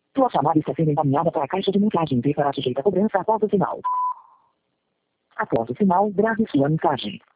Tua chamada está sendo encaminhada para a caixa de mensagem e será sujeita a cobrança após o sinal. Após o sinal, grave sua mensagem.